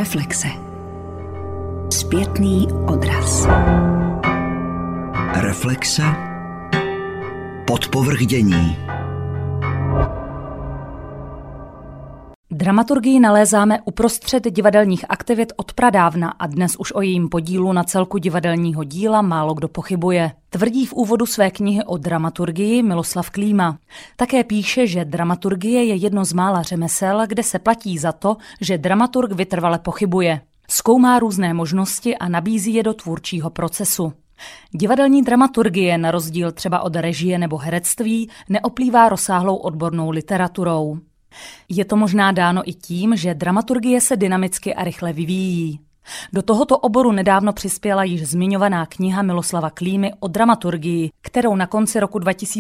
Reflexe. Zpětný odraz. Reflexe. Podpovrchdění. Dramaturgii nalézáme uprostřed divadelních aktivit od pradávna a dnes už o jejím podílu na celku divadelního díla málo kdo pochybuje. Tvrdí v úvodu své knihy o dramaturgii Miloslav Klíma. Také píše, že dramaturgie je jedno z mála řemesel, kde se platí za to, že dramaturg vytrvale pochybuje. Zkoumá různé možnosti a nabízí je do tvůrčího procesu. Divadelní dramaturgie, na rozdíl třeba od režie nebo herectví, neoplývá rozsáhlou odbornou literaturou. Je to možná dáno i tím, že dramaturgie se dynamicky a rychle vyvíjí. Do tohoto oboru nedávno přispěla již zmiňovaná kniha Miloslava Klímy o dramaturgii, kterou na konci roku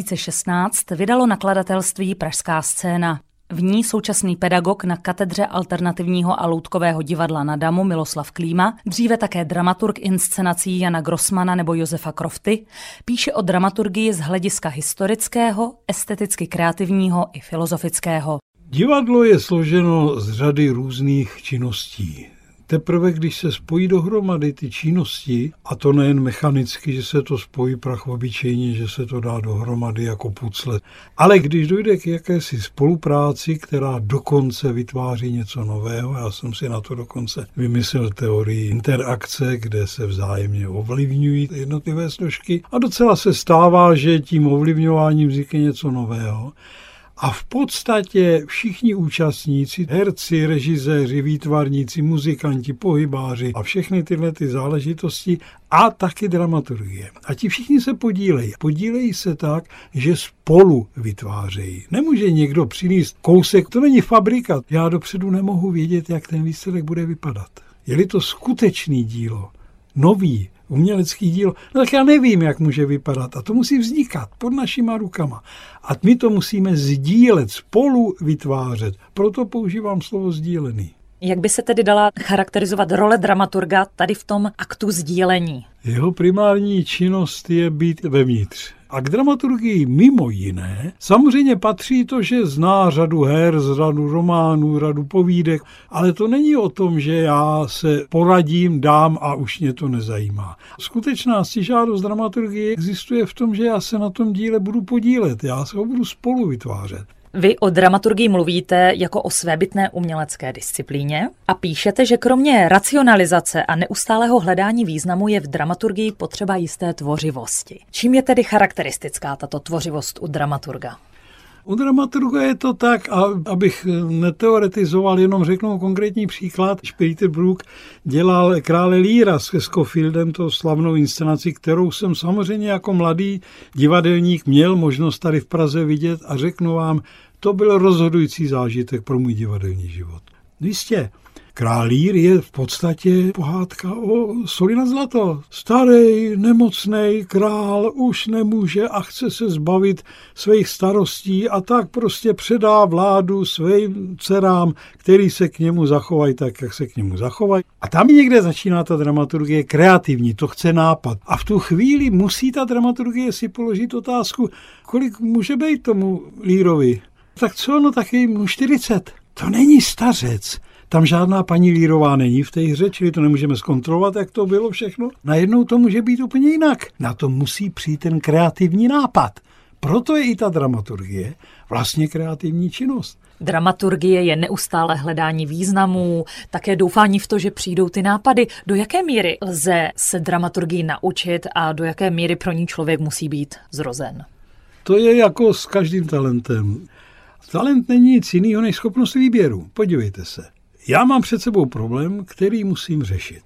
2016 vydalo nakladatelství Pražská scéna. V ní současný pedagog na katedře alternativního a loutkového divadla na Damu Miloslav Klíma, dříve také dramaturg inscenací Jana Grossmana nebo Josefa Krofty, píše o dramaturgii z hlediska historického, esteticky kreativního i filozofického. Divadlo je složeno z řady různých činností. Teprve, když se spojí dohromady ty činnosti, a to nejen mechanicky, že se to spojí obyčejně, že se to dá dohromady jako pucle, ale když dojde k jakési spolupráci, která dokonce vytváří něco nového, já jsem si na to dokonce vymyslel teorii interakce, kde se vzájemně ovlivňují jednotlivé složky a docela se stává, že tím ovlivňováním vznikne něco nového. A v podstatě všichni účastníci, herci, režiséři, výtvarníci, muzikanti, pohybáři a všechny tyhle ty záležitosti a taky dramaturgie. A ti všichni se podílejí. Podílejí se tak, že spolu vytvářejí. Nemůže někdo přinést kousek, to není fabrikat. Já dopředu nemohu vědět, jak ten výsledek bude vypadat. Je-li to skutečný dílo, nový, umělecký dílo, no tak já nevím, jak může vypadat. A to musí vznikat pod našima rukama. A my to musíme sdílet, spolu vytvářet. Proto používám slovo sdílený. Jak by se tedy dala charakterizovat role dramaturga tady v tom aktu sdílení? Jeho primární činnost je být vevnitř. A k dramaturgii mimo jiné samozřejmě patří to, že zná řadu her, řadu románů, řadu povídek, ale to není o tom, že já se poradím, dám a už mě to nezajímá. Skutečná stižádost dramaturgie existuje v tom, že já se na tom díle budu podílet, já se ho budu spolu vytvářet. Vy o dramaturgii mluvíte jako o svébytné umělecké disciplíně a píšete, že kromě racionalizace a neustálého hledání významu je v dramaturgii potřeba jisté tvořivosti. Čím je tedy charakteristická tato tvořivost u dramaturga? U dramaturga je to tak, abych neteoretizoval, jenom řeknu konkrétní příklad. Peter Brook dělal Krále Leara s Scofieldem, to slavnou inscenaci, kterou jsem samozřejmě jako mladý divadelník měl možnost tady v Praze vidět a řeknu vám, to byl rozhodující zážitek pro můj divadelní život. Jistě, Král Lear je v podstatě pohádka o soli na zlato. Starý, nemocnej král už nemůže a chce se zbavit svých starostí a tak prostě předá vládu svým dcerám, který se k němu zachovají tak, jak se k němu zachovají. A tam někde začíná ta dramaturgie kreativní, to chce nápad. A v tu chvíli musí ta dramaturgie si položit otázku, kolik může být tomu Learovi. Tak co, no taky mu 40. To není stařec. Tam žádná paní Learová není v té hře, čili to nemůžeme zkontrolovat, jak to bylo všechno. Najednou to může být úplně jinak. Na to musí přijít ten kreativní nápad. Proto je i ta dramaturgie vlastně kreativní činnost. Dramaturgie je neustále hledání významů, také doufání v to, že přijdou ty nápady. Do jaké míry lze se dramaturgii naučit a do jaké míry pro ní člověk musí být zrozen? To je jako s každým talentem. Talent není nic jiného než schopnost výběru. Podívejte se. Já mám před sebou problém, který musím řešit.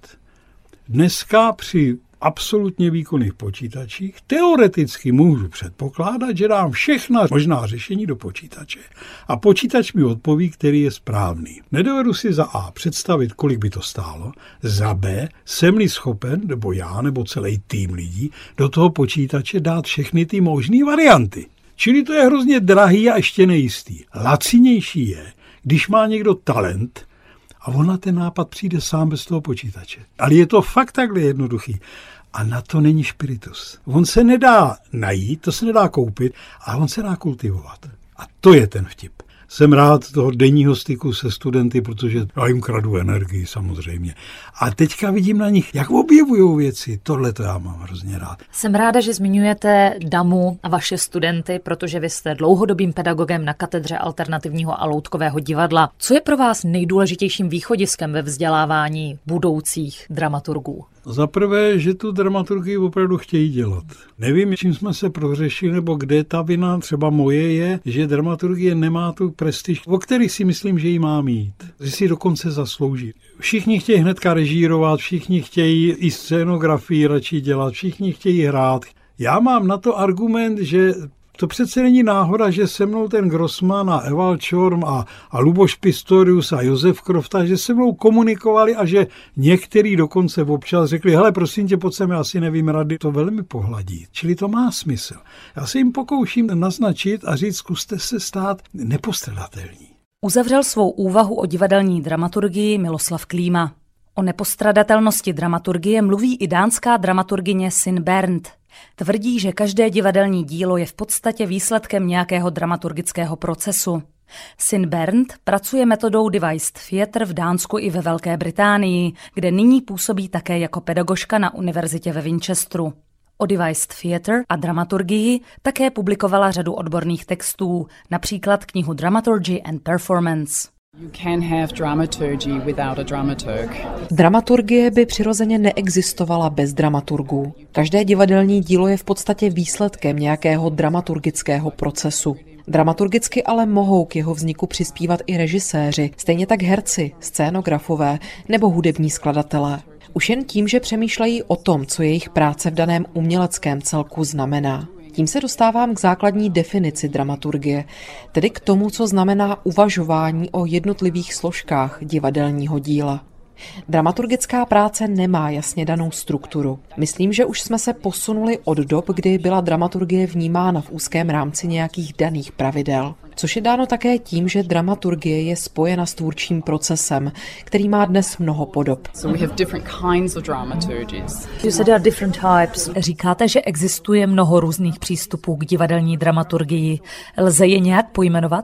Dneska při absolutně výkonných počítačích teoreticky můžu předpokládat, že dám všechna možná řešení do počítače. A počítač mi odpoví, který je správný. Nedovedu si za A představit, kolik by to stálo, za B jsem-li schopen, nebo já, nebo celý tým lidí, do toho počítače dát všechny ty možné varianty. Čili to je hrozně drahý a ještě nejistý. Lacinější je, když má někdo talent, a on na ten nápad přijde sám bez toho počítače. Ale je to fakt takhle jednoduchý. A na to není špiritus. On se nedá najít, to se nedá koupit, ale on se dá kultivovat. A to je ten vtip. Jsem rád toho denního styku se studenty, protože já jim kradu energii samozřejmě. A teďka vidím na nich, jak objevujou věci. Tohle to já mám hrozně rád. Jsem ráda, že zmiňujete DAMu a vaše studenty, protože vy jste dlouhodobým pedagogem na katedře alternativního a loutkového divadla. Co je pro vás nejdůležitějším východiskem ve vzdělávání budoucích dramaturgů? Za prvé, že tu dramaturgii opravdu chtějí dělat. Nevím, čím jsme se prohřešili, nebo kde ta vina, třeba moje je, že dramaturgie nemá tu prestiž, o který si myslím, že ji má mít. Že si dokonce zaslouží. Všichni chtějí hnedka režírovat, všichni chtějí i scénografii radši dělat, všichni chtějí hrát. Já mám na to argument, že to přece není náhoda, že se mnou ten Grossman a Ewald Schorm a Luboš Pistorius a Josef Krofta, že se mnou komunikovali a že některý dokonce občas řekli, hele, prosím tě, pojď sem, já si nevím rady, to velmi pohladí. Čili to má smysl. Já se jim pokouším naznačit a říct, zkuste se stát nepostradatelní. Uzavřel svou úvahu o divadelní dramaturgii Miloslav Klíma. O nepostradatelnosti dramaturgie mluví i dánská dramaturgyně Sin Bernd. Tvrdí, že každé divadelní dílo je v podstatě výsledkem nějakého dramaturgického procesu. Sin Bernd pracuje metodou devised theatre v Dánsku i ve Velké Británii, kde nyní působí také jako pedagožka na univerzitě ve Winchesteru. O devised theatre a dramaturgii také publikovala řadu odborných textů, například knihu Dramaturgy and Performance. Dramaturgie by přirozeně neexistovala bez dramaturgů. Každé divadelní dílo je v podstatě výsledkem nějakého dramaturgického procesu. Dramaturgicky ale mohou k jeho vzniku přispívat i režiséři, stejně tak herci, scénografové nebo hudební skladatelé. Už jen tím, že přemýšlejí o tom, co jejich práce v daném uměleckém celku znamená. Tím se dostávám k základní definici dramaturgie, tedy k tomu, co znamená uvažování o jednotlivých složkách divadelního díla. Dramaturgická práce nemá jasně danou strukturu. Myslím, že už jsme se posunuli od dob, kdy byla dramaturgie vnímána v úzkém rámci nějakých daných pravidel. Což je dáno také tím, že dramaturgie je spojena s tvůrčím procesem, který má dnes mnoho podob. Říkáte, že existuje mnoho různých přístupů k divadelní dramaturgii. Lze je nějak pojmenovat?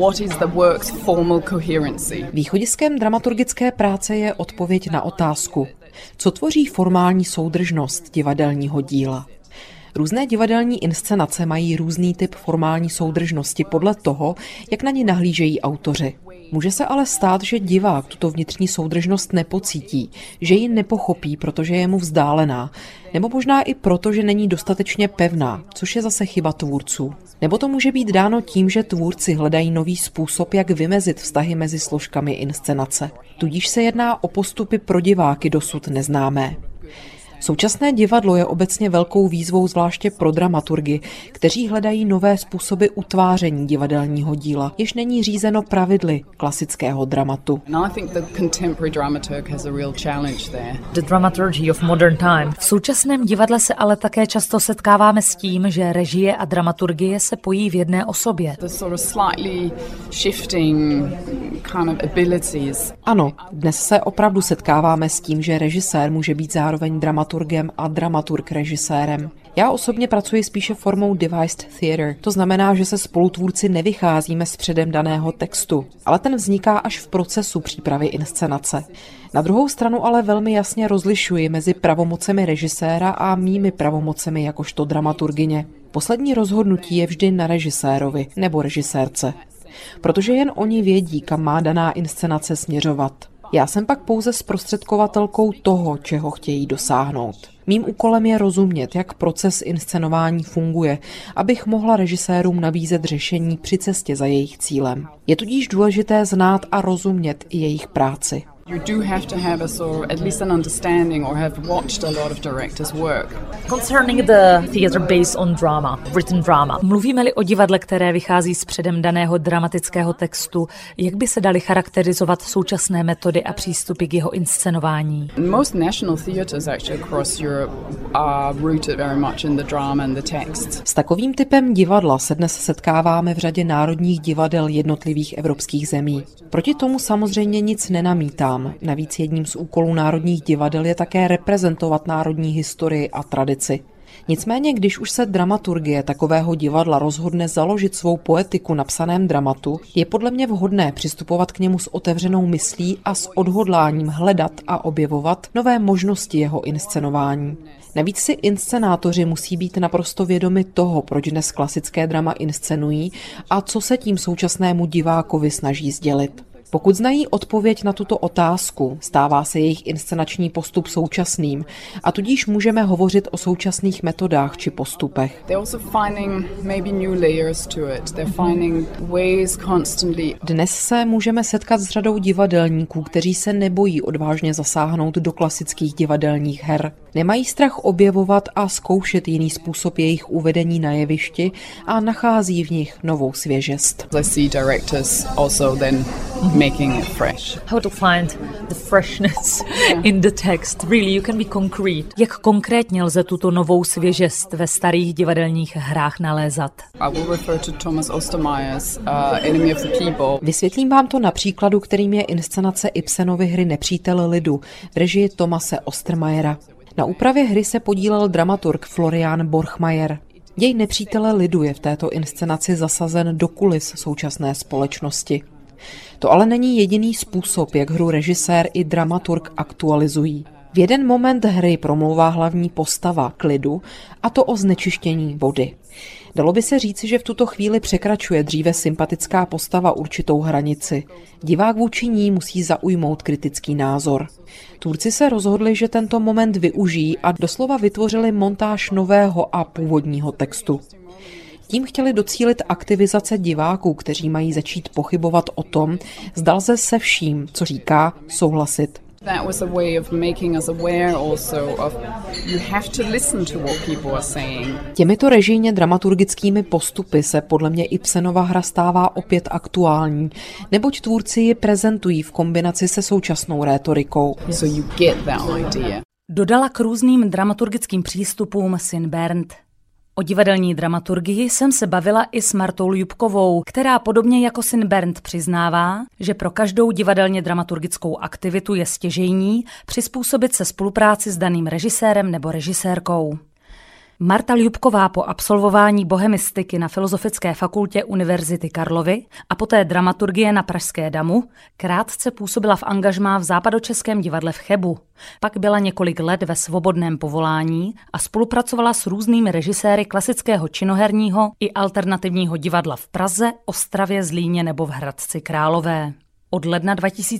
Východiskem dramaturgické práce je odpověď na otázku, co tvoří formální soudržnost divadelního díla. Různé divadelní inscenace mají různý typ formální soudržnosti podle toho, jak na ní nahlížejí autoři. Může se ale stát, že divák tuto vnitřní soudržnost nepocítí, že ji nepochopí, protože je mu vzdálená, nebo možná i proto, že není dostatečně pevná, což je zase chyba tvůrců. Nebo to může být dáno tím, že tvůrci hledají nový způsob, jak vymezit vztahy mezi složkami inscenace. Tudíž se jedná o postupy pro diváky dosud neznámé. Současné divadlo je obecně velkou výzvou zvláště pro dramaturgy, kteří hledají nové způsoby utváření divadelního díla, jež není řízeno pravidly klasického dramatu. V současném divadle se ale také často setkáváme s tím, že režie a dramaturgie se pojí v jedné osobě. Ano, dnes se opravdu setkáváme s tím, že režisér může být zároveň dramaturgem a dramaturg režisérem. Já osobně pracuji spíše formou devised theatre. To znamená, že se spolutvůrci nevycházíme z předem daného textu, ale ten vzniká až v procesu přípravy inscenace. Na druhou stranu ale velmi jasně rozlišuji mezi pravomocemi režiséra a mými pravomocemi jakožto dramaturgyně. Poslední rozhodnutí je vždy na režisérovi nebo režisérce, protože jen oni vědí, kam má daná inscenace směřovat. Já jsem pak pouze zprostředkovatelkou toho, čeho chtějí dosáhnout. Mým úkolem je rozumět, jak proces inscenování funguje, abych mohla režisérům nabízet řešení při cestě za jejich cílem. Je tudíž důležité znát a rozumět i jejich práci. You do have to have a sort of at least an understanding or have watched a lot of directors' work. Concerning the theatre based on drama, written drama. Mluvíme-li o divadle, které vychází z předem daného dramatického textu, jak by se daly charakterizovat současné metody a přístupy k jeho inscenování? Most national theatres actually across Europe are rooted very much in the drama and the text. S takovým typem divadla se dnes setkáváme v řadě národních divadel jednotlivých evropských zemí. Proti tomu samozřejmě nic nenamítám. Navíc jedním z úkolů národních divadel je také reprezentovat národní historii a tradici. Nicméně, když už se dramaturgie takového divadla rozhodne založit svou poetiku na psaném dramatu, je podle mě vhodné přistupovat k němu s otevřenou myslí a s odhodláním hledat a objevovat nové možnosti jeho inscenování. Navíc si inscenátoři musí být naprosto vědomi toho, proč dnes klasické drama inscenují a co se tím současnému divákovi snaží sdělit. Pokud znají odpověď na tuto otázku, stává se jejich inscenační postup současným a tudíž můžeme hovořit o současných metodách či postupech. Dnes se můžeme setkat s řadou divadelníků, kteří se nebojí odvážně zasáhnout do klasických divadelních her. Nemají strach objevovat a zkoušet jiný způsob jejich uvedení na jevišti a nachází v nich novou svěžest. Making it fresh. How to find the freshness in the text. Really, you can be concrete. Jak konkrétně lze tuto novou svěžest ve starých divadelních hrách nalézat? I will refer to Thomas Ostermeyer's Enemy of the People. Vysvětlím vám to na příkladu, kterým je inscenace Ibsenovy hry Nepřítel lidu v režii Thomase Ostermeyera. Na úpravě hry se podílel dramaturg Florian Borchmayer. Děj Nepřítele lidu je v této inscenaci zasazen do kulis současné společnosti. To ale není jediný způsob, jak hru režisér i dramaturg aktualizují. V jeden moment hry promlouvá hlavní postava k lidu, a to o znečištění vody. Dalo by se říci, že v tuto chvíli překračuje dříve sympatická postava určitou hranici. Divák vůči ní musí zaujmout kritický názor. Tvůrci se rozhodli, že tento moment využijí a doslova vytvořili montáž nového a původního textu. Tím chtěli docílit aktivizace diváků, kteří mají začít pochybovat o tom, zda lze se vším, co říká, souhlasit. Těmito režijně dramaturgickými postupy se podle mě Ibsenova hra stává opět aktuální, neboť tvůrci ji prezentují v kombinaci se současnou rétorikou. Dodala k různým dramaturgickým přístupům Syn Bernd. O divadelní dramaturgii jsem se bavila i s Martou Ljubkovou, která podobně jako Syn Bernd přiznává, že pro každou divadelně dramaturgickou aktivitu je stěžejní přizpůsobit se spolupráci s daným režisérem nebo režisérkou. Marta Ljubková po absolvování bohemistiky na Filozofické fakultě Univerzity Karlovy a poté dramaturgie na Pražské Damu krátce působila v angažmá v Západočeském divadle v Chebu. Pak byla několik let ve svobodném povolání a spolupracovala s různými režiséry klasického činoherního i alternativního divadla v Praze, Ostravě, Zlíně nebo v Hradci Králové. Od ledna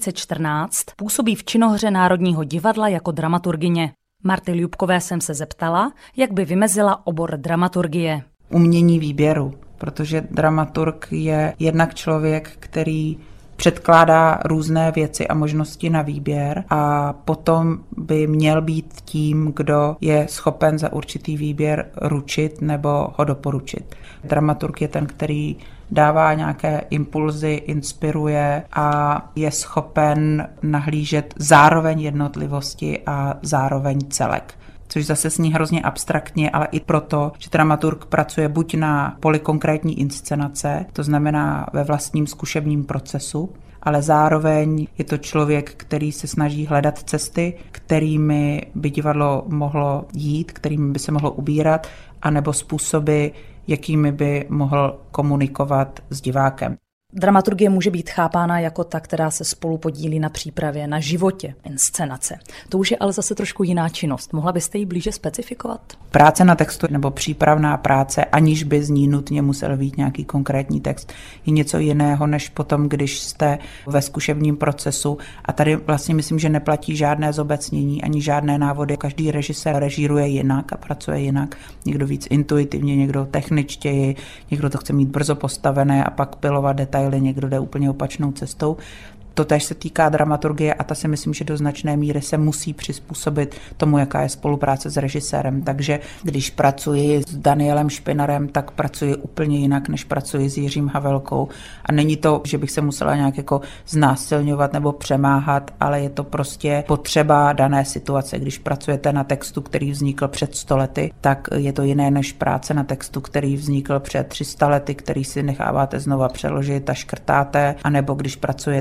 2014 působí v činohře Národního divadla jako dramaturgyně. Marty Ljubkové jsem se zeptala, jak by vymezila obor dramaturgie. Umění výběru, protože dramaturg je jednak člověk, který předkládá různé věci a možnosti na výběr a potom by měl být tím, kdo je schopen za určitý výběr ručit nebo ho doporučit. Dramaturg je ten, který dává nějaké impulzy, inspiruje a je schopen nahlížet zároveň jednotlivosti a zároveň celek. Což zase zní hrozně abstraktně, ale i proto, že dramaturg pracuje buď na poli konkrétní inscenace, to znamená ve vlastním zkušebním procesu, ale zároveň je to člověk, který se snaží hledat cesty, kterými by divadlo mohlo jít, kterými by se mohlo ubírat, anebo způsoby, jakými by mohl komunikovat s divákem. Dramaturgie může být chápána jako ta, která se spolu podílí na přípravě, na životě inscenace. To už je ale zase trošku jiná činnost. Mohla byste ji blíže specifikovat? Práce na textu nebo přípravná práce, aniž by z ní nutně musel být nějaký konkrétní text, je něco jiného, než potom, když jste ve zkušebním procesu. A tady vlastně myslím, že neplatí žádné zobecnění ani žádné návody. Každý režisér režíruje jinak a pracuje jinak. Někdo víc intuitivně, někdo techničtěji, někdo to chce mít brzo postavené a pak pilovat detaily, někdo jde úplně opačnou cestou. Totéž se týká dramaturgie a ta si myslím, že do značné míry se musí přizpůsobit tomu, jaká je spolupráce s režisérem. Takže když pracuji s Danielem Špinarem, tak pracuji úplně jinak, než pracuji s Jiřím Havelkou. A není to, že bych se musela nějak jako znásilňovat nebo přemáhat, ale je to prostě potřeba dané situace. Když pracujete na textu, který vznikl před 100 lety, tak je to jiné než práce na textu, který vznikl před 300 lety, který si necháváte znova přeložit a škrtáte, anebo když pracujete na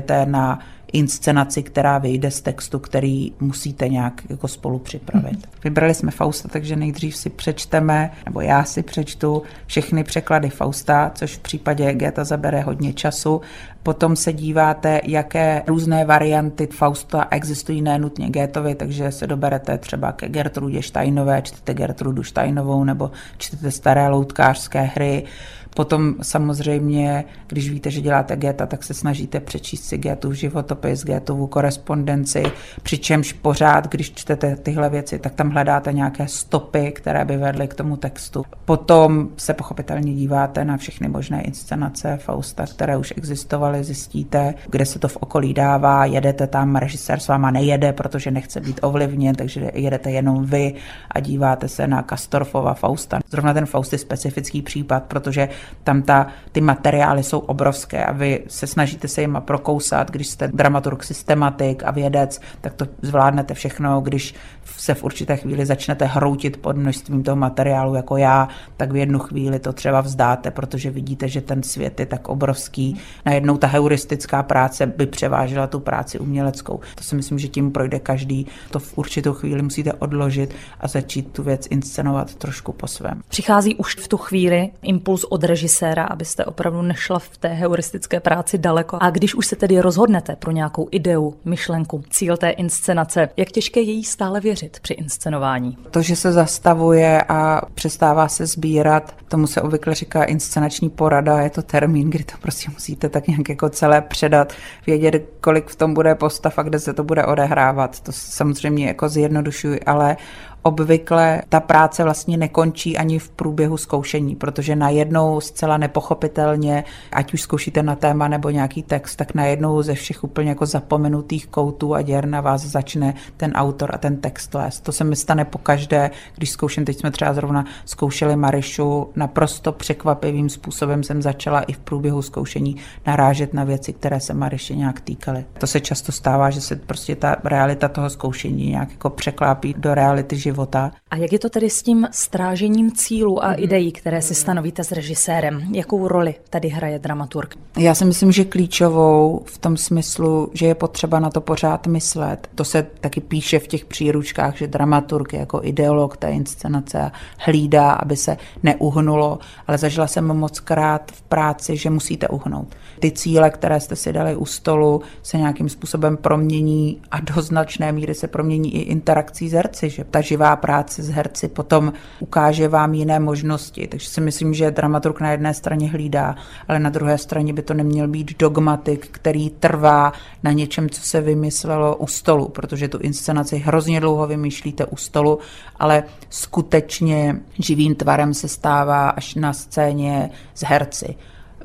na inscenaci, která vyjde z textu, který musíte nějak jako spolu připravit. Vybrali jsme Fausta, takže nejdřív si přečteme, nebo já si přečtu všechny překlady Fausta, což v případě Goethe zabere hodně času. Potom se díváte, jaké různé varianty Fausta existují, nenutně Goethevi, takže se doberete třeba ke Gertrudě Steinové, čtete Gertrudu Steinovou nebo čtete staré loutkářské hry. Potom samozřejmě, když víte, že děláte Goethe, tak se snažíte přečíst si Goethův životopis, Goethovu korespondenci, přičemž pořád, když čtete tyhle věci, tak tam hledáte nějaké stopy, které by vedly k tomu textu. Potom se pochopitelně díváte na všechny možné inscenace Fausta, které už existovaly, zjistíte, kde se to v okolí dává, jedete tam, režisér s váma nejede, protože nechce být ovlivněn, takže jedete jenom vy a díváte se na Castorfova Fausta. Zrovna ten Faust je specifický případ, protože tam ty materiály jsou obrovské a vy se snažíte se jima prokousat. Když jste dramaturg, systematik a vědec, tak to zvládnete všechno. Když se v určité chvíli začnete hroutit pod množstvím toho materiálu jako já, tak v jednu chvíli to třeba vzdáte, protože vidíte, že ten svět je tak obrovský. Najednou ta heuristická práce by převážela tu práci uměleckou. To si myslím, že tím projde každý. To v určitou chvíli musíte odložit a začít tu věc inscenovat trošku po svém. Přichází už v tu chvíli impuls od režiséra, abyste opravdu nešla v té heuristické práci daleko. A když už se tedy rozhodnete pro nějakou ideu, myšlenku, cíl té inscenace, jak těžké je jí stále věřit při inscenování? To, že se zastavuje a přestává se sbírat, tomu se obvykle říká inscenační porada, je to termín, kdy to prostě musíte tak nějak jako celé předat, vědět, kolik v tom bude postav a kde se to bude odehrávat. To samozřejmě jako zjednodušuji, ale obvykle ta práce vlastně nekončí ani v průběhu zkoušení, protože najednou zcela nepochopitelně, ať už zkoušíte na téma nebo nějaký text, tak najednou ze všech úplně jako zapomenutých koutů a děr na vás začne ten autor a ten text lézt. To se mi stane pokaždé, když zkouším, teď jsme třeba zrovna zkoušeli Maryšu, naprosto překvapivým způsobem jsem začala i v průběhu zkoušení narážet na věci, které se Maryši nějak týkaly. To se často stává, že se prostě ta realita toho zkoušení nějak jako překlápí do reality života. A jak je to tedy s tím strážením cílů a ideí, které si stanovíte s režisérem? Jakou roli tady hraje dramaturg? Já si myslím, že klíčovou v tom smyslu, že je potřeba na to pořád myslet. To se taky píše v těch příručkách, že dramaturg je jako ideolog té inscenace hlídá, aby se neuhnulo, ale zažila jsem mockrát v práci, že musíte uhnout. Ty cíle, které jste si dali u stolu, se nějakým způsobem promění a do značné míry se promění i interakcí s herci, že ta živá práce s herci potom ukáže vám jiné možnosti. Takže si myslím, že dramaturg na jedné straně hlídá, ale na druhé straně by to neměl být dogmatik, který trvá na něčem, co se vymyslelo u stolu, protože tu inscenaci hrozně dlouho vymýšlíte u stolu, ale skutečně živým tvarem se stává až na scéně s herci.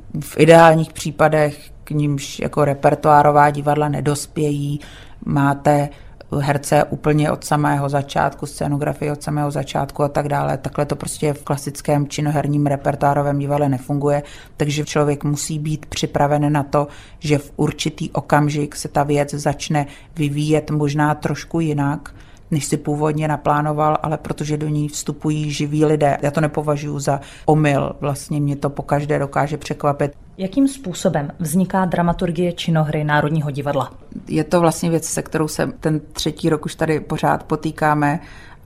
V ideálních případech k nímž jako repertoárová divadla nedospějí, máte herce úplně od samého začátku, scénografii od samého začátku a tak dále. Takhle to prostě v klasickém činoherním repertoárovém divadle nefunguje, takže člověk musí být připraven na to, že v určitý okamžik se ta věc začne vyvíjet možná trošku jinak, než si původně naplánoval, ale protože do ní vstupují živí lidé. Já to nepovažuji za omyl, vlastně mě to pokaždé dokáže překvapit. Jakým způsobem vzniká dramaturgie činohry Národního divadla? Je to vlastně věc, se kterou se ten 3. rok už tady pořád potýkáme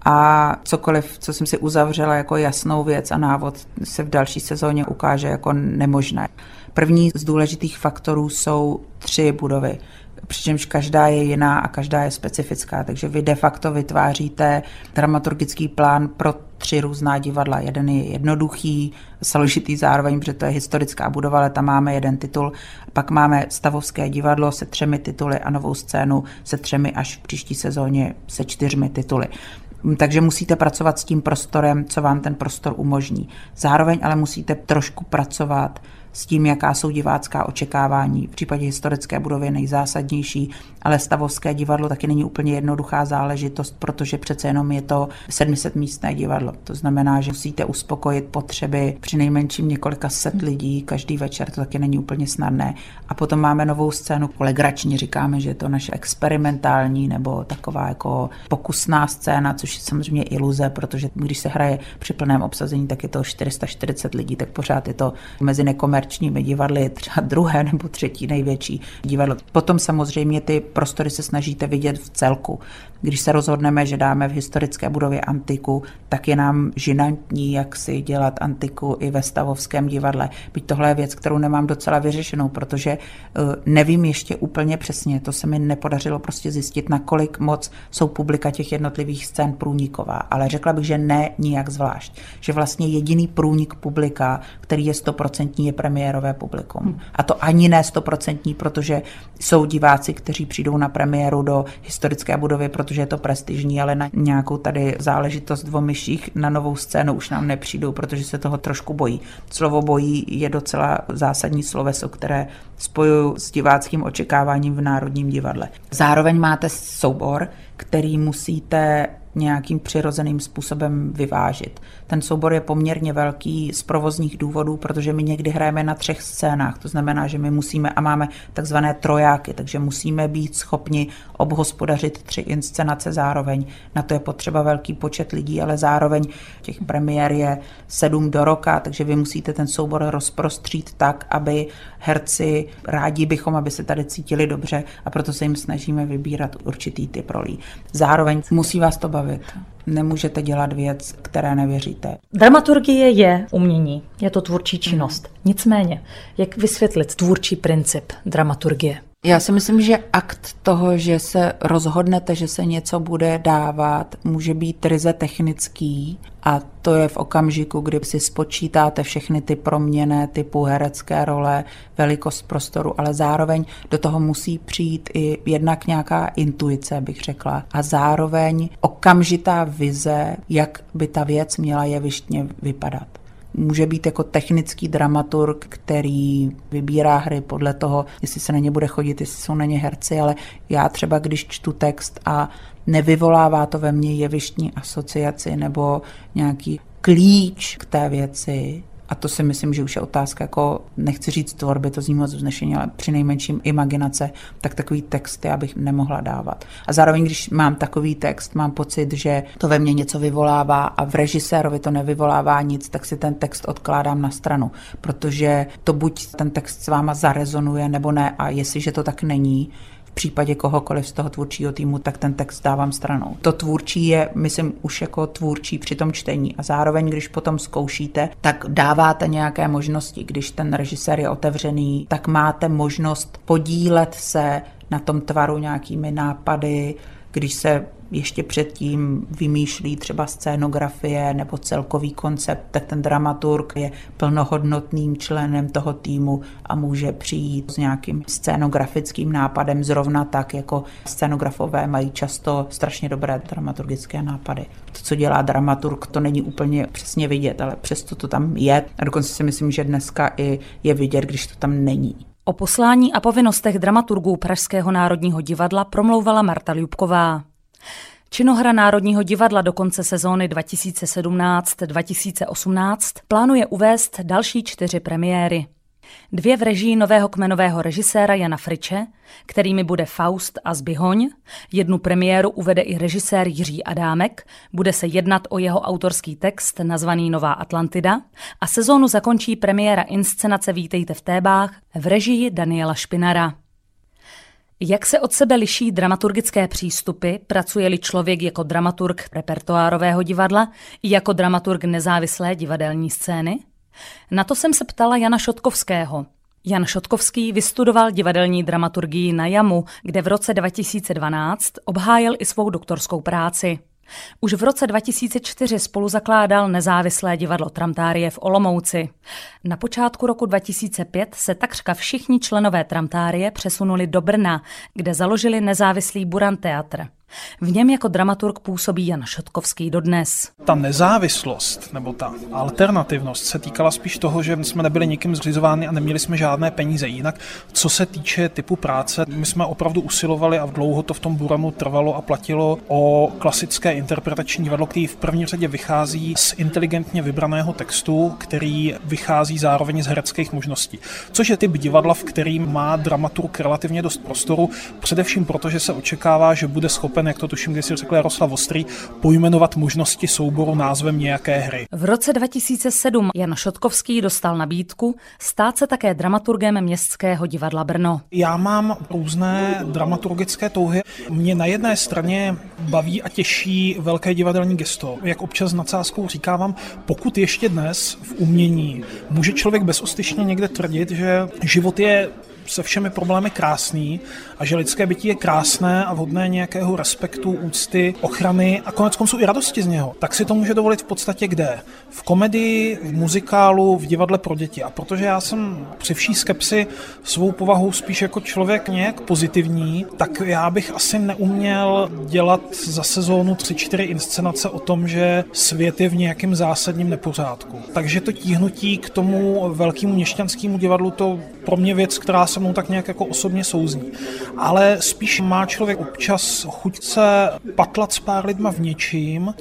a cokoliv, co jsem si uzavřela jako jasnou věc a návod, se v další sezóně ukáže jako nemožné. První z důležitých faktorů jsou 3 budovy. Přičemž každá je jiná a každá je specifická, takže vy de facto vytváříte dramaturgický plán pro 3 různá divadla. Jeden je jednoduchý, složitý zároveň, protože to je historická budova, ale tam máme jeden titul. Pak máme Stavovské divadlo se 3 tituly a Novou scénu se 3 až v příští sezóně se 4 tituly. Takže musíte pracovat s tím prostorem, co vám ten prostor umožní. Zároveň ale musíte trošku pracovat s tím, jaká jsou divácká očekávání. V případě historické budovy je nejzásadnější, ale Stavovské divadlo taky není úplně jednoduchá záležitost, protože přece jenom je to 700místné divadlo. To znamená, že musíte uspokojit potřeby přinejmenším několika set lidí každý večer, to taky není úplně snadné. A potom máme Novou scénu, legračně říkáme, že je to naše experimentální nebo taková jako pokusná scéna, což je samozřejmě iluze, protože když se hraje při plném obsazení, tak je to 440 lidí, tak pořád je to mezi nekomerčními komerčními divadly třeba druhé nebo třetí největší divadlo. Potom samozřejmě ty prostory se snažíte vidět v celku. Když se rozhodneme, že dáme v historické budově antiku, tak je nám žinantní, jak si dělat antiku i ve Stavovském divadle. Byť tohle je věc, kterou nemám docela vyřešenou, protože nevím ještě úplně přesně, to se mi nepodařilo prostě zjistit, nakolik moc jsou publika těch jednotlivých scén průniková, ale řekla bych, že ne nijak zvlášť. Že vlastně jediný průnik publika, který je 100%, je premiérové publikum. A to ani ne 100%, protože jsou diváci, kteří přijdou na premiéru do historické budovy, protože je to prestižní, ale na nějakou tady záležitost v Myších na novou scénu už nám nepřijdou, protože se toho trošku bojí. Slovo bojí je docela zásadní sloveso, které spojuju s diváckým očekáváním v Národním divadle. Zároveň máte soubor, který musíte nějakým přirozeným způsobem vyvážit. Ten soubor je poměrně velký z provozních důvodů, protože my někdy hrajeme na 3 scénách, to znamená, že my musíme a máme takzvané trojáky, takže musíme být schopni obhospodařit 3 inscenace zároveň. Na to je potřeba velký počet lidí, ale zároveň těch premiér je 7 do roka, takže vy musíte ten soubor rozprostřít tak, aby herci, rádi bychom, aby se tady cítili dobře, a proto se jim snažíme vybírat určitý typ rolí. Zároveň musí vás to bavit. Nemůžete dělat věc, které nevěříte. Dramaturgie je umění, je to tvůrčí činnost. Nicméně, jak vysvětlit tvůrčí princip dramaturgie? Já si myslím, že akt toho, že se rozhodnete, že se něco bude dávat, může být ryze technický, a to je v okamžiku, kdy si spočítáte všechny ty proměnné typu herecké role, velikost prostoru, ale zároveň do toho musí přijít i jednak nějaká intuice, bych řekla, a zároveň okamžitá vize, jak by ta věc měla jevištně vypadat. Může být jako technický dramaturg, který vybírá hry podle toho, jestli se na ně bude chodit, jestli jsou na ně herci, ale já třeba, když čtu text a nevyvolává to ve mně jevištní asociaci nebo nějaký klíč k té věci, a to si myslím, že už je otázka, jako nechci říct tvorby, to zní moc vznešeně, ale přinejmenším imaginace, tak takový text já bych nemohla dávat. A zároveň, když mám takový text, mám pocit, že to ve mně něco vyvolává a v režisérovi to nevyvolává nic, tak si ten text odkládám na stranu, protože to buď ten text s váma zarezonuje, nebo ne, a jestliže to tak není, v případě kohokoliv z toho tvůrčího týmu, tak ten text dávám stranou. To tvůrčí je, myslím, už jako tvůrčí při tom čtení, a zároveň, když potom zkoušíte, tak dáváte nějaké možnosti. Když ten režisér je otevřený, tak máte možnost podílet se na tom tvaru nějakými nápady, když se ještě předtím vymýšlí třeba scénografie nebo celkový koncept, tak ten dramaturg je plnohodnotným členem toho týmu a může přijít s nějakým scénografickým nápadem zrovna tak, jako scénografové mají často strašně dobré dramaturgické nápady. To, co dělá dramaturg, to není úplně přesně vidět, ale přesto to tam je, a dokonce si myslím, že dneska i je vidět, když to tam není. O poslání a povinnostech dramaturgů Pražského národního divadla promlouvala Marta Ljubková. Činohra Národního divadla do konce sezóny 2017-2018 plánuje uvést další 4 premiéry. 2 v režii nového kmenového režiséra Jana Friče, kterými bude Faust a Zbyhoň. 1 premiéru uvede i režisér Jiří Adámek, bude se jednat o jeho autorský text nazvaný Nová Atlantida, a sezónu zakončí premiéra inscenace Vítejte v Tébách v režii Daniela Špinara. Jak se od sebe liší dramaturgické přístupy, pracuje-li člověk jako dramaturg repertoárového divadla i jako dramaturg nezávislé divadelní scény? Na to jsem se ptala Jana Šotkovského. Jan Šotkovský vystudoval divadelní dramaturgii na JAMu, kde v roce 2012 obhájil i svou doktorskou práci. Už v roce 2004 spoluzakládal nezávislé divadlo Tramtárie v Olomouci. Na počátku roku 2005 se takřka všichni členové Tramtárie přesunuli do Brna, kde založili nezávislý Buran Teatr. V něm jako dramaturg působí Jan Šotkovský dodnes. Ta nezávislost nebo ta alternativnost se týkala spíš toho, že jsme nebyli nikým zřizováni a neměli jsme žádné peníze. Jinak, co se týče typu práce, my jsme opravdu usilovali a dlouho to v tom Buranu trvalo a platilo o klasické interpretační divadlo, který v první řadě vychází z inteligentně vybraného textu, který vychází zároveň z hereckých možností. Což je typ divadla, v kterým má dramaturg relativně dost prostoru, především proto, že se očekává, že bude schopen schopen, jak to tuším, když si řekl Jaroslav Ostrý, pojmenovat možnosti souboru názvem nějaké hry. V roce 2007 Jan Šotkovský dostal nabídku stát se také dramaturgem Městského divadla Brno. Já mám různé dramaturgické touhy. Mě na jedné straně baví a těší velké divadelní gesto. Jak občas s nadsázkou říkávám, pokud ještě dnes v umění může člověk bezostyšně někde tvrdit, že život je se všemi problémy krásný a že lidské bytí je krásné a hodné nějakého respektu, úcty, ochrany a koneckonců i radosti z něho, tak si to může dovolit v podstatě kde? V komedii, v muzikálu, v divadle pro děti. A protože já jsem při vší skepsi svou povahou spíš jako člověk nějak pozitivní, tak já bych asi neuměl dělat za sezónu 3-4 inscenace o tom, že svět je v nějakém zásadním nepořádku. Takže to tíhnutí k tomu velkému měšťanskému divadlu, to pro mě věc, která se mnou tak nějak jako osobně souzní. Ale spíš má člověk občas chuť se patlat s pár lidma v něčím,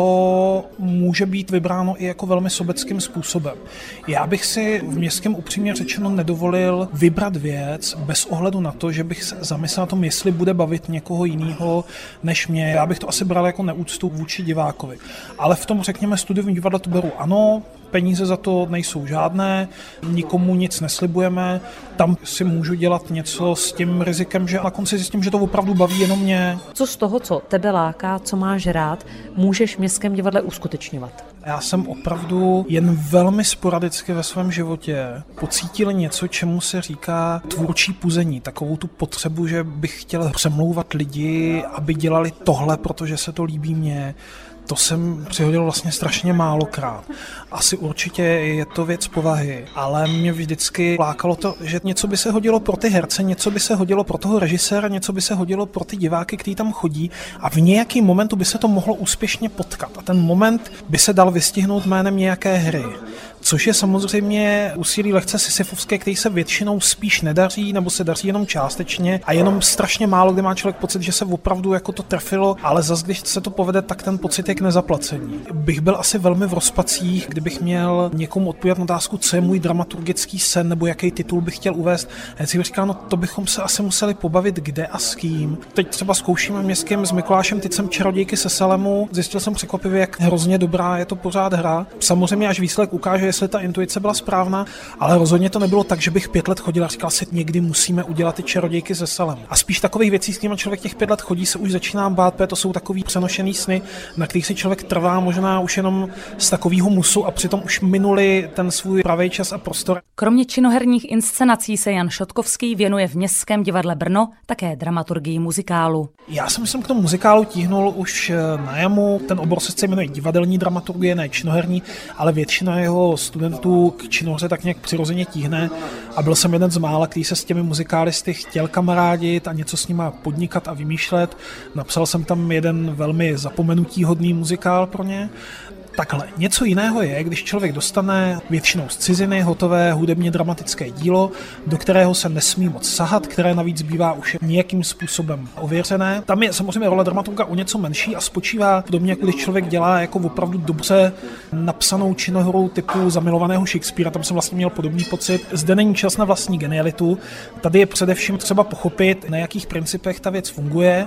co může být vybráno i jako velmi sobeckým způsobem. Já bych si v Městském upřímně řečeno nedovolil vybrat věc bez ohledu na to, že bych se zamyslel na tom, jestli bude bavit někoho jiného než mě. Já bych to asi bral jako neúctu vůči divákovi. Ale v tom, řekněme, studiovém divadle to beru ano, peníze za to nejsou žádné, nikomu nic neslibujeme, tam si můžu dělat něco s tím rizikem, že na konci zjistím, že to opravdu baví jenom mě. Co z toho, co tebe láká, co máš rád, můžeš v Městském divadle uskutečňovat? Já jsem opravdu jen velmi sporadicky ve svém životě pocítil něco, čemu se říká tvůrčí puzení. Takovou tu potřebu, že bych chtěl přemlouvat lidi, aby dělali tohle, protože se to líbí mně. To jsem přihodil vlastně strašně málokrát. Asi určitě je to věc povahy, ale mě vždycky lákalo to, že něco by se hodilo pro ty herce, něco by se hodilo pro toho režiséra, něco by se hodilo pro ty diváky, kteří tam chodí a v nějakém momentu by se to mohlo úspěšně potkat. A ten moment by se dal vystihnout jménem nějaké hry. Což je samozřejmě úsilí lehce sisyfovské, který se většinou spíš nedaří, nebo se daří jenom částečně a jenom strašně málo, kde má člověk pocit, že se opravdu jako to trefilo, ale zase, když se to povede, tak ten pocit je k nezaplacení. Bych byl asi velmi v rozpacích, kdybych měl někomu odpovědět na otázku, co je můj dramaturgický sen, nebo jaký titul bych chtěl uvést. A já si říkám, no to bychom se asi museli pobavit, kde a s kým. Teď třeba zkoušíme Městským s Mikulášem Tycem Čarodějky se Salemu. Zjistil jsem překvapivě, jak hrozně dobrá je to pořád hra. Samozřejmě až výsledek ukáže, jestli ta intuice byla správná, ale rozhodně to nebylo tak, že bych 5 let chodil a říkal si, někdy musíme udělat ty Čarodějky ze Salemu. A spíš takových věcí, s kterými člověk těch 5 let chodí, se už začíná bát, protože to jsou takový přenošený sny, na kterých si člověk trvá možná už jenom z takového musu a přitom už minuli ten svůj pravý čas a prostor. Kromě činoherních inscenací se Jan Šotkovský věnuje v Městském divadle Brno také dramaturgii muzikálu. Já jsem k tomu muzikálu tíhnul už na jamu. Ten obor se jmenuje divadelní dramaturgie, ne činoherní, ale většina jeho studentů k činohře tak nějak přirozeně tíhne a byl jsem jeden z mála, který se s těmi muzikálisty chtěl kamarádit a něco s nima podnikat a vymýšlet. Napsal jsem tam jeden velmi zapomenutíhodný muzikál pro ně. Takhle, něco jiného je, když člověk dostane většinou z ciziny hotové hudebně dramatické dílo, do kterého se nesmí moc sahat, které navíc bývá už nějakým způsobem ověřené. Tam je samozřejmě role dramaturga o něco menší a spočívá podobně, jako když člověk dělá jako opravdu dobře napsanou činohru typu Zamilovaného Shakespearea, tam jsem vlastně měl podobný pocit. Zde není čas na vlastní genialitu, tady je především třeba pochopit, na jakých principech ta věc funguje,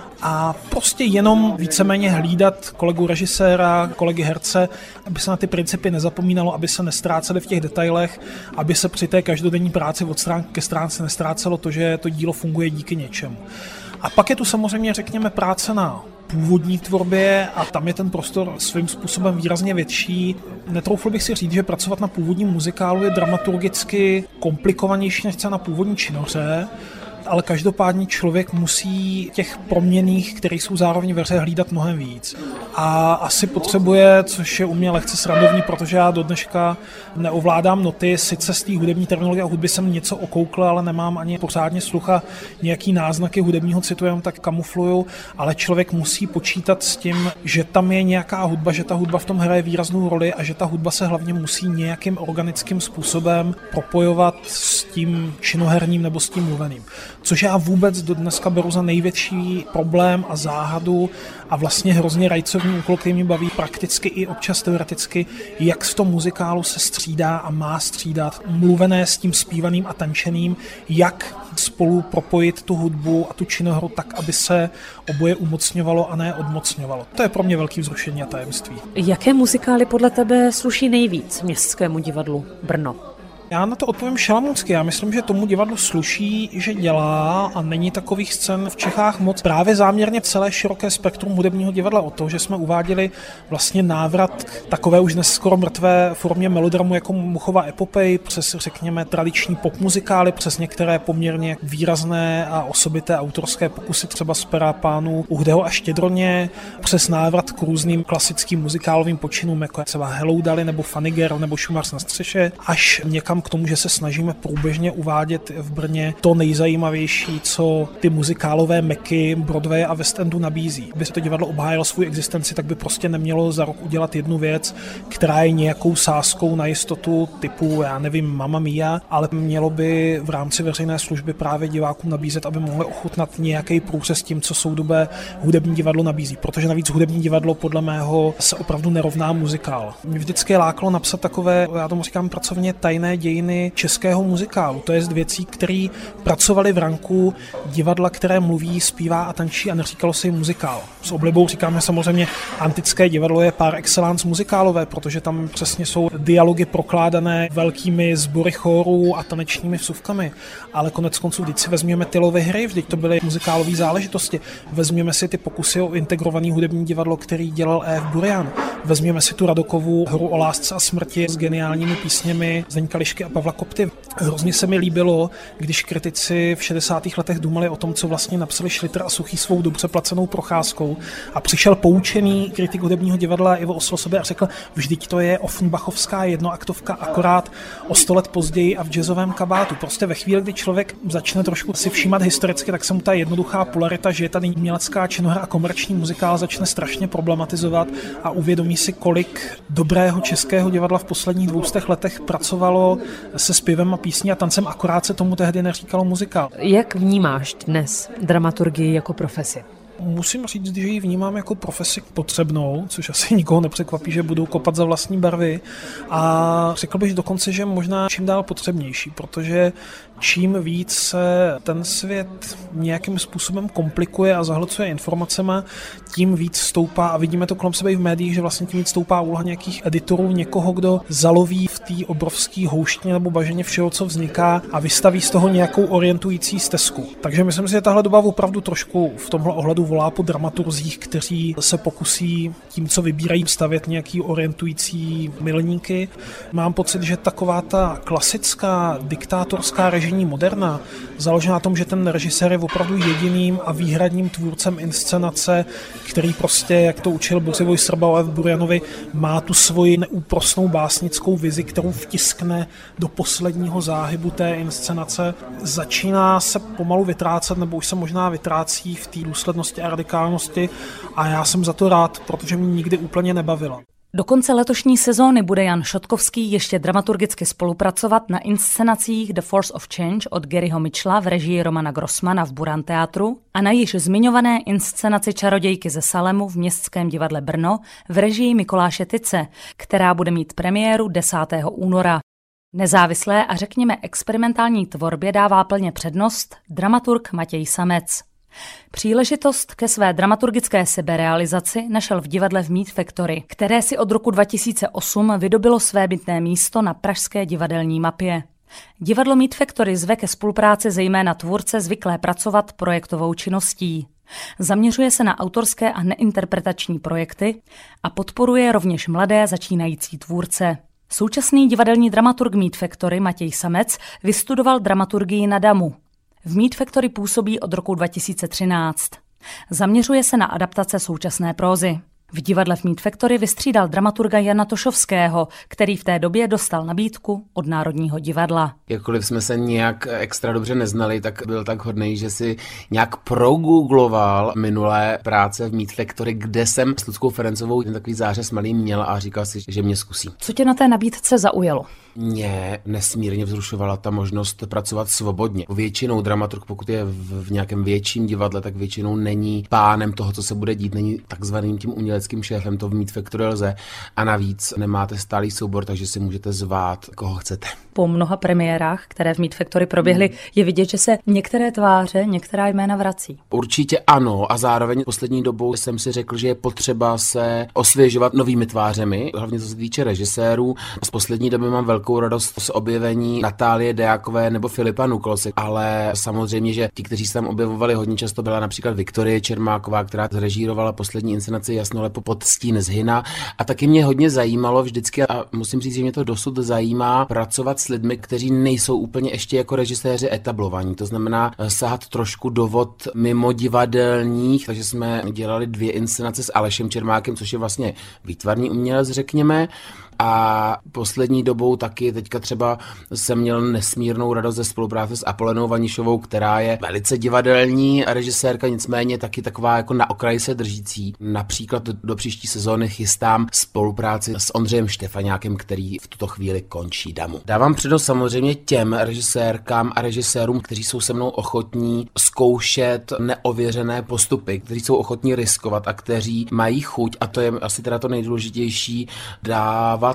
a prostě jenom víceméně hlídat kolegu režiséra, kolegy herce, aby se na ty principy nezapomínalo, aby se nestráceli v těch detailech, aby se při té každodenní práci od stránky ke stránce nestrácelo to, že to dílo funguje díky něčemu. A pak je tu samozřejmě, řekněme, práce na původní tvorbě a tam je ten prostor svým způsobem výrazně větší. Netroufl bych si říct, že pracovat na původním muzikálu je dramaturgicky komplikovanější než na původní činohře, ale každopádně člověk musí těch proměnných, které jsou zároveň ve hře, hlídat mnohem víc. A asi potřebuje, což je u mě lehce srandovní, protože já do dneška neovládám noty, sice z té hudební terminologie a hudby jsem něco okoukl, ale nemám ani pořádně slucha, nějaký náznaky hudebního citu, jenom tak kamufluju, ale člověk musí počítat s tím, že tam je nějaká hudba, že ta hudba v tom hraje výraznou roli a že ta hudba se hlavně musí nějakým organickým způsobem propojovat s tím činoherním nebo s tím mluveným. což já vůbec do dneska beru za největší problém a záhadu a vlastně hrozně rajcovní úkol, který mě baví prakticky i občas teoreticky, jak v tom muzikálu se střídá a má střídat mluvené s tím zpívaným a tančeným, jak spolu propojit tu hudbu a tu činohru tak, aby se oboje umocňovalo a ne odmocňovalo. To je pro mě velký vzrušení a tajemství. Jaké muzikály podle tebe sluší nejvíc Městskému divadlu Brno? Já na to odpovím šalamounsky. Já myslím, že tomu divadlu sluší, že dělá a není takových scén v Čechách moc. Právě záměrně celé široké spektrum hudebního divadla o to, že jsme uváděli vlastně návrat k takové už dnes skoro mrtvé formě melodramu jako Muchova epopej, přes řekněme tradiční popmuzikály, přes některé poměrně výrazné a osobité autorské pokusy třeba z pera pánů Uhdeho a Štědroně, přes návrat k různým klasickým muzikálovým počinům, jako je třeba Hello Dolly nebo Funny Girl nebo Šumař na střeše, až někam k tomu, že se snažíme průběžně uvádět v Brně to nejzajímavější, co ty muzikálové meky Broadway a West Endu nabízí. Aby se to divadlo obhájilo svou existenci, tak by prostě nemělo za rok udělat jednu věc, která je nějakou sázkou na jistotu typu, já nevím, Mamma Mia, ale mělo by v rámci veřejné služby právě divákům nabízet, aby mohli ochutnat nějaký průřez tím, co soudobé hudební divadlo nabízí. Protože navíc hudební divadlo podle mého se opravdu nerovná muzikál. Mě vždycky lákalo napsat takové, já tomu říkám pracovně, tajné dějiny českého muzikálu. To je z věcí, které pracovaly v ranku divadla, které mluví, zpívá a tančí a neříkalo se jim muzikál. S oblibou říkáme samozřejmě, antické divadlo je par excellence muzikálové, protože tam přesně jsou dialogy prokládané velkými sbory chórů a tanečními vsuvkami. Ale konec konců, vždyť si vezměme Tylovy hry, vždyť to byly muzikálové záležitosti. Vezměme si ty pokusy o integrovaný hudební divadlo, který dělal E.F. Burian. Vezměme si tu Radokovu hru o lásce a smrti s geniálními písněmi Zdeňka Lišky a Pavla Kopty. Hrozně se mi líbilo, když kritici v 60. letech dumali o tom, co vlastně napsali Schlitter a Suchý svou dobře placenou procházkou, a přišel poučený kritik hudebního divadla Ivo Oslo sobě a řekl, vždyť to je offenbachovská jednoaktovka, akorát o 100 let později a v jazzovém kabátu. Prostě ve chvíli, kdy člověk začne trošku si všímat historicky, tak se mu ta jednoduchá polarita, že je tady umělecká činohra a komerční muzikál, začne strašně problematizovat a uvědomí si, kolik dobrého českého divadla v posledních 200 letech pracovalo se zpěvem a písní a tancem, akorát se tomu tehdy neříkalo muzikál. Jak vnímáš dnes dramaturgii jako profesi? Musím říct, že ji vnímám jako profesi potřebnou, což asi nikoho nepřekvapí, že budou kopat za vlastní barvy, a řekl bych dokonce, že možná čím dál potřebnější, protože čím víc se ten svět nějakým způsobem komplikuje a zahlcuje informacema, tím víc stoupá, a vidíme to kolem sebe i v médiích, že vlastně tím víc stoupá úloha nějakých editorů, někoho, kdo zaloví v té obrovské houštně nebo baženě všeho, co vzniká, a vystaví z toho nějakou orientující stezku. Takže myslím si, že tahle doba opravdu trošku v tomhle ohledu volá po dramaturgích, kteří se pokusí tím, co vybírají, stavět nějaký orientující milníky. Mám pocit, že taková ta klasická diktátorská režijní moderna, založená na tom, že ten režisér je opravdu jediným a výhradním tvůrcem inscenace, který prostě, jak to učil Bořivoj Srba o F. Burianovi, má tu svoji neúprosnou básnickou vizi, kterou vtiskne do posledního záhybu té inscenace. Začíná se pomalu vytrácet, nebo už se možná vytrácí v té důslednosti a radikálnosti, a já jsem za to rád, protože mě nikdy úplně nebavila. Do konce letošní sezóny bude Jan Šotkovský ještě dramaturgicky spolupracovat na inscenacích The Force of Change od Garyho Mitchella v režii Romana Grossmana v Buran teatru a na již zmiňované inscenaci Čarodějky ze Salemu v Městském divadle Brno v režii Mikuláše Tyce, která bude mít premiéru 10. února. Nezávislé a řekněme experimentální tvorbě dává plně přednost dramaturg Matěj Samec. Příležitost ke své dramaturgické seberealizaci našel v divadle v Meat Factory, které si od roku 2008 vydobilo svébytné místo na pražské divadelní mapě. Divadlo Meat Factory zve ke spolupráci zejména tvůrce zvyklé pracovat projektovou činností. Zaměřuje se na autorské a neinterpretační projekty a podporuje rovněž mladé začínající tvůrce. Současný divadelní dramaturg Meat Factory Matěj Samec vystudoval dramaturgii na DAMu. V Meat Factory působí od roku 2013. Zaměřuje se na adaptace současné prózy. V divadle v Meat Factory vystřídal dramaturga Jana Tošovského, který v té době dostal nabídku od Národního divadla. Jakkoliv jsme se nějak extra dobře neznali, tak byl tak hodnej, že si nějak progoogloval minulé práce v Meat Factory, kde jsem s Luckou Ferencovou ten takový zářez malý měl a říkal si, že mě zkusí. Co tě na té nabídce zaujalo? Mě nesmírně vzrušovala ta možnost pracovat svobodně. Většinou dramaturg, pokud je v nějakém větším divadle, tak většinou není pánem toho, co se bude dít, není takzvaným tím uměleckým šéfem, to v Meat Factory lze. A navíc nemáte stálý soubor, takže si můžete zvát, koho chcete. Po mnoha premiérách, které v Meat Factory proběhly, je vidět, že se některé tváře, některá jména vrací. Určitě ano, a zároveň poslední dobou jsem si řekl, že je potřeba se osvěžovat novými tvářemi, hlavně co se týče režisérů. Z poslední doby mám velkou radost z objevení Natálie Deákové nebo Filipa Nuklose, ale samozřejmě, že ti, kteří se tam objevovali hodně často, byla například Viktorie Čermáková, která zrežírovala poslední inscenaci Jasnolepo pod stín z Hyna, a taky mě hodně zajímalo vždycky, a musím říct, že mě to dosud zajímá, pracovat s lidmi, kteří nejsou úplně ještě jako režiséři etablovaní. To znamená sahat trošku do vod mimo divadelních, takže jsme dělali 2 inscenace s Alešem Čermákem, což je vlastně výtvarný umělec, řekněme. A poslední dobou taky teďka třeba jsem měl nesmírnou radost ze spolupráce s Apolenou Vanišovou, která je velice divadelní režisérka, nicméně taky taková jako na okraji se držící. Například do příští sezóny chystám spolupráci s Ondřejem Štefaňákem, který v tuto chvíli končí Damu. Dávám přednost samozřejmě těm režisérkám a režisérům, kteří jsou se mnou ochotní zkoušet neověřené postupy, kteří jsou ochotní riskovat a kteří mají chuť, a to je asi teda to nejdůležitější, dávat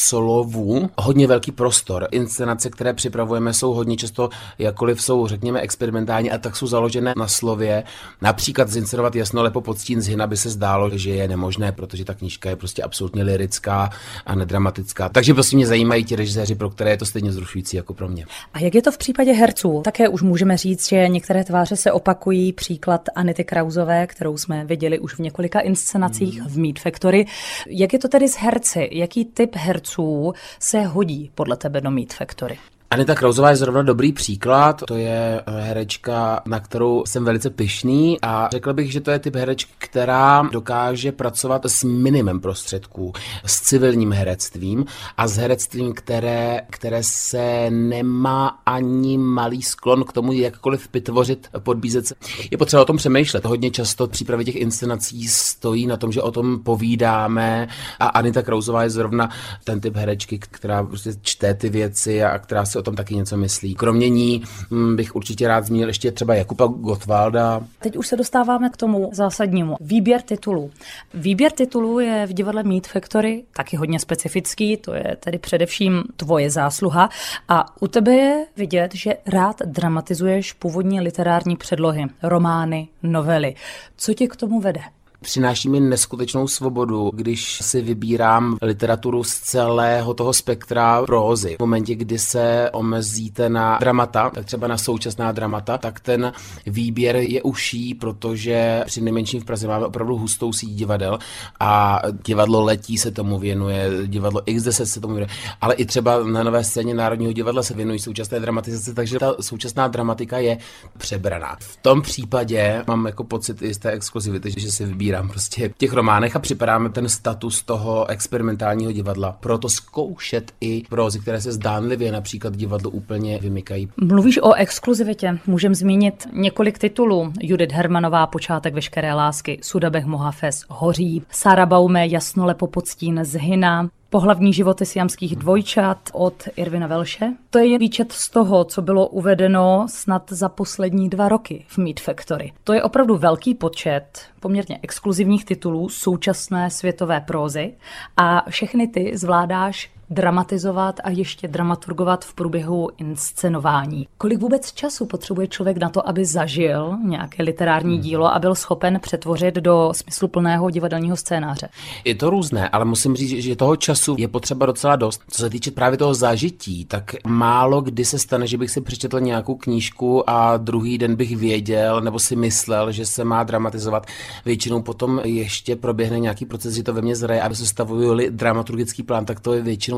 slovu hodně velký prostor. Inscenace, které připravujeme, jsou hodně často, jakkoliv jsou, řekněme, experimentální, a tak jsou založené na slově. Například zinscenovat Jasnolepo pod stín z Hyna by se zdálo, že je nemožné, protože ta knížka je prostě absolutně lyrická a nedramatická. Takže prostě mě zajímají ti režiséři, pro které je to stejně vzrušující jako pro mě. A jak je to v případě herců? Také už můžeme říct, že některé tváře se opakují. Příklad Anity Krausové, kterou jsme viděli už v několika inscenacích v Meat Factory. Jak je to tedy s herci? Jaký typ herců se hodí podle tebe do Meat Factory? Anita Krausová je zrovna dobrý příklad, to je herečka, na kterou jsem velice pyšný, a řekl bych, že to je typ herečky, která dokáže pracovat s minimem prostředků, s civilním herectvím a s herectvím, které se nemá ani malý sklon k tomu jakkoliv vytvořit, podbízet se. Je potřeba o tom přemýšlet. Hodně často přípravy těch inscenací stojí na tom, že o tom povídáme, a Anita Krausová je zrovna ten typ herečky, která prostě čte ty věci a která se o tom taky něco myslí. Kromě ní bych určitě rád zmínil ještě třeba Jakuba Gottwalda. Teď už se dostáváme k tomu zásadnímu. Výběr titulů. Výběr titulů je v divadle Meat Factory taky hodně specifický, to je tedy především tvoje zásluha, a u tebe je vidět, že rád dramatizuješ původní literární předlohy, romány, novely. Co tě k tomu vede? Přináší mi neskutečnou svobodu, když si vybírám literaturu z celého toho spektra prózy. V momentě, kdy se omezíte na dramata, tak třeba na současná dramata, tak ten výběr je užší, protože při nejmenším v Praze máme opravdu hustou síť divadel a divadlo Letí se tomu věnuje, divadlo X10 se tomu věnuje, ale i třeba na Nové scéně Národního divadla se věnují současné dramatizace, takže ta současná dramatika je přebraná. V tom případě mám jako pocit jisté exkluzivity, že si vybírám prostě v těch románech a připadáme ten status toho experimentálního divadla. Proto zkoušet i prózy, které se zdánlivě například divadlo úplně vymykají. Mluvíš o exkluzivitě. Můžeme zmínit několik titulů. Judith Hermanová, Počátek veškeré lásky, Sudabeh Mohafes, Hoří, Sára Baume, Jasnolepo pod stín z Hyna, Pohlavní životy siamských dvojčat od Irvina Welše. To je výčet z toho, co bylo uvedeno snad za poslední 2 roky v Meat Factory. To je opravdu velký počet poměrně exkluzivních titulů současné světové prózy a všechny ty zvládáš dramatizovat a ještě dramaturgovat v průběhu inscenování. Kolik vůbec času potřebuje člověk na to, aby zažil nějaké literární dílo a byl schopen přetvořit do smysluplného divadelního scénáře? Je to různé, ale musím říct, že toho času je potřeba docela dost. Co se týče právě toho zažití, tak málo kdy se stane, že bych si přečetl nějakou knížku a druhý den bych věděl nebo si myslel, že se má dramatizovat. Většinou potom ještě proběhne nějaký proces, že to ve mně zraje, aby se stavoval dramaturgický plán, tak to je většinou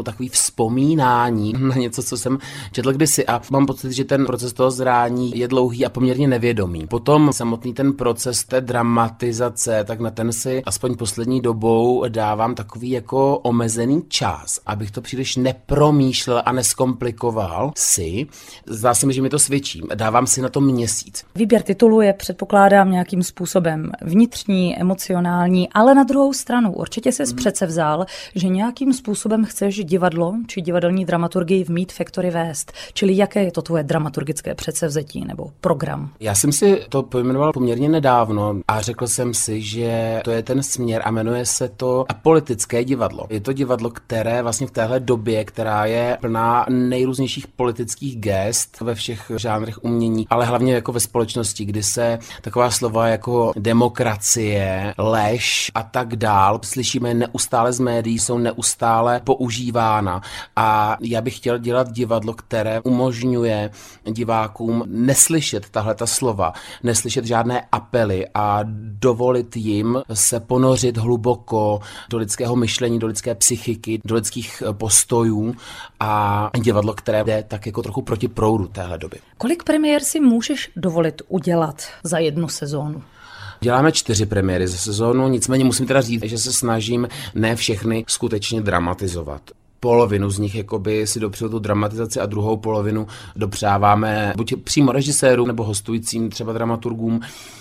většinou takový vzpomínání na něco, co jsem četl kdysi a mám pocit, že ten proces toho zrání je dlouhý a poměrně nevědomý. Potom samotný ten proces té dramatizace, tak na ten si aspoň poslední dobou dávám takový jako omezený čas, abych to příliš nepromýšlel a neskomplikoval si. Zdá se mi, že mi to svědčí. Dávám si na to měsíc. Výběr titulu je, předpokládám, nějakým způsobem vnitřní, emocionální, ale na druhou stranu určitě ses přece vzal, že nějakým způsobem chceš divadlo či divadelní dramaturgii v Meat Factory vést. Čili jaké je to tvoje dramaturgické předsevzetí nebo program? Já jsem si to pojmenoval poměrně nedávno a řekl jsem si, že to je ten směr a jmenuje se to apolitické divadlo. Je to divadlo, které vlastně v téhle době, která je plná nejrůznějších politických gest ve všech žánrech umění, ale hlavně jako ve společnosti, kdy se taková slova jako demokracie, lež a tak dál slyšíme neustále z médií, jsou neustále používána. A já bych chtěl dělat divadlo, které umožňuje divákům neslyšet tahleta slova, neslyšet žádné apely a dovolit jim se ponořit hluboko do lidského myšlení, do lidské psychiky, do lidských postojů a divadlo, které jde tak jako trochu proti proudu téhle doby. Kolik premiér si můžeš dovolit udělat za jednu sezónu? Děláme 4 premiéry za sezónu, nicméně musím teda říct, že se snažím ne všechny skutečně dramatizovat. Polovinu z nich jakoby si dopřeju tu dramatizaci a druhou polovinu dopřáváme buď přímo režisérům nebo hostujícím třeba dramaturgům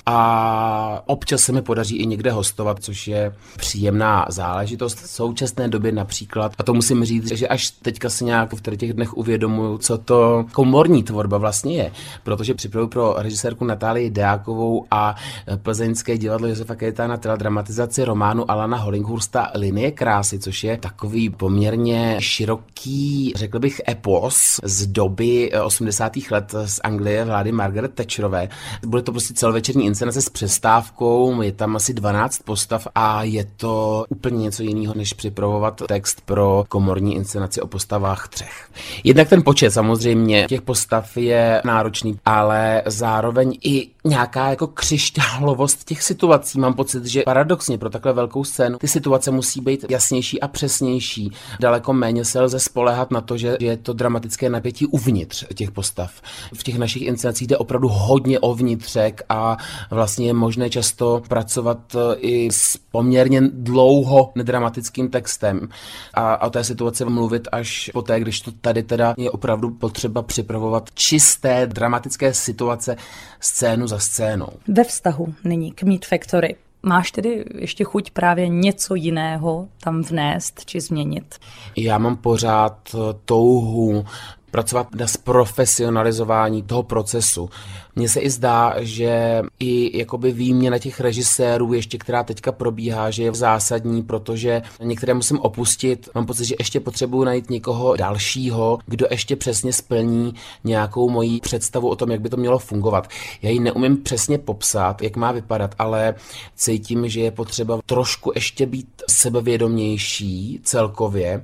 a občas se mi podaří i někde hostovat, což je příjemná záležitost. V současné době například, a to musím říct, že až teďka si nějak v těch dnech uvědomuju, co to komorní tvorba vlastně je, protože připravuju pro režisérku Natálii Deákovou a plzeňské divadlo Josefa Kajetána dramatizaci románu Alana Hollinghursta Linie krásy, což je takový poměrně široký, řekl bych, epos z doby 80. let z Anglie vlády Margaret Thatcherové. Bude to prostě celovečerní inscenace s přestávkou, je tam asi 12 postav a je to úplně něco jiného, než připravovat text pro komorní inscenaci o postavách 3. Jednak ten počet samozřejmě těch postav je náročný, ale zároveň i nějaká jako křišťálovost těch situací. Mám pocit, že paradoxně pro takhle velkou scénu ty situace musí být jasnější a přesnější. Daleko méně se lze spoléhat na to, že je to dramatické napětí uvnitř těch postav. V těch našich inscenacích jde opravdu hodně o vnitřek a vlastně je možné často pracovat i s poměrně dlouho nedramatickým textem a o té situaci mluvit až poté, když to tady teda je opravdu potřeba připravovat čisté dramatické situace scénu za scénou. Ve vztahu nyní k Meat Factory máš tedy ještě chuť právě něco jiného tam vnést či změnit? Já mám pořád touhu pracovat na zprofesionalizování toho procesu. Mně se i zdá, že i jakoby výměna těch režisérů ještě, která teďka probíhá, že je zásadní, protože některé musím opustit. Mám pocit, že ještě potřebuji najít někoho dalšího, kdo ještě přesně splní nějakou moji představu o tom, jak by to mělo fungovat. Já ji neumím přesně popsat, jak má vypadat, ale cítím, že je potřeba trošku ještě být sebevědomější celkově,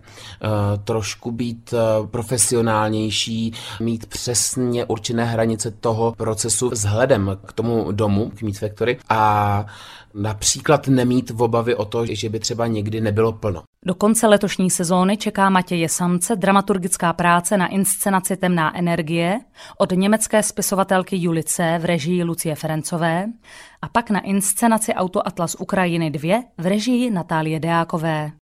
trošku být profesionálnější, mít přesně určené hranice toho procesu vzhledem k tomu domu, k Meat Factory a například nemít v obavy o to, že by třeba někdy nebylo plno. Do konce letošní sezóny čeká Matěje Samce dramaturgická práce na inscenaci Temná energie od německé spisovatelky Julice v režii Lucie Ferencové a pak na inscenaci Autoatlas Ukrajiny 2 v režii Natálie Deákové.